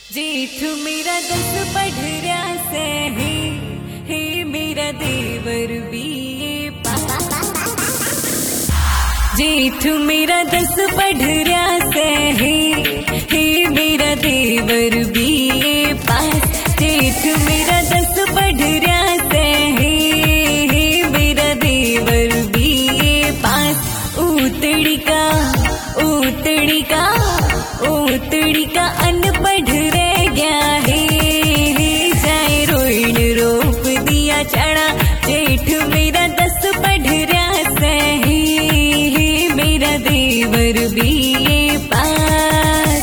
जेठ मेरा 10 पढ़ रहा से हे मेरा देवर बीए पास। जेठ मेरा 10 पढ़ रहा से हे मेरा देवर बीए पास। जेठ मेरा 10 पढ़ रहा से हे मेरा देवर बीए पास। ऊतड़ी का अनपढ़ रह गया है, जाए रोइण रोप दिया चढ़ा। जेठ मेरा 10 पढ़ रहा से मेरा देवर बीए पास।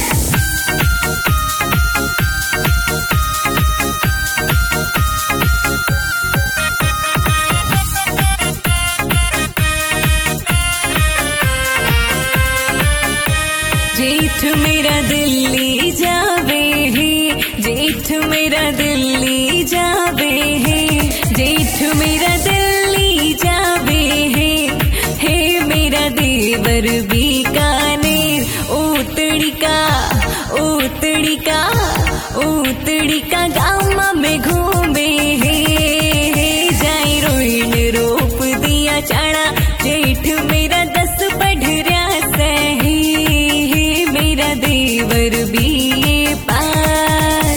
जेठ मेरा दिल्ली जावे है, जेठ मेरा दिल्ली जावे है, जेठ मेरा दिल्ली जावे है मेरा देवर बीकानेर। ऊतड़ी का गाँव में घूमे है, जाए रोइण रोप दिया चढ़ा। जेठ मेरा 10 पढ़ रहा से मेरा देवर बीए पास।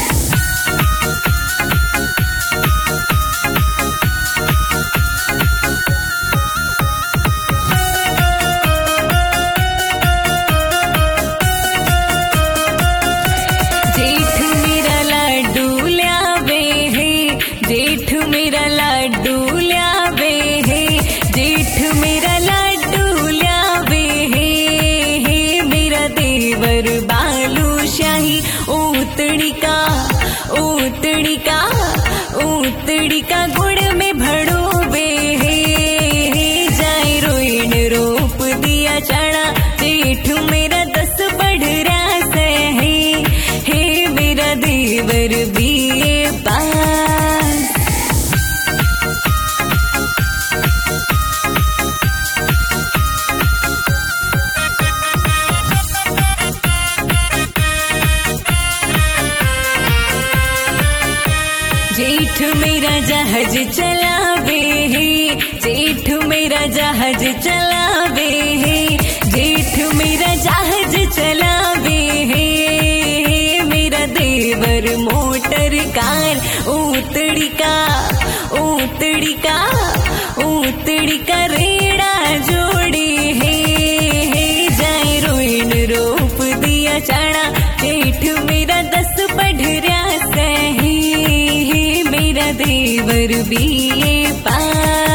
जेठ मेरा लाडू ल्यावे है, जेठ मेरा लाडू ल्यावे है, जेठ मेरा लाडू ल्यावे है मेरा देवर बालूशाही। ऊतड़ी का गुड़ में भड़ोवे है, जाए रोइण रोप दिया चढ़ा। जेठ मेरा 10 पढ़ रहा से मेरा देवर बीए पास। जेठ मेरा जहाज चलावे है, जेठ मेरा जहाज चलावे है, जेठ मेरा जहाज चलावे है मेरा देवर मोटर कार। ऊतड़ी का रेड़ा जोड़े है, जाए रोइण रोप दिया चढ़ा। जेठ मेरा 10 पढ़ रहा से मेरा देवर बीए पास।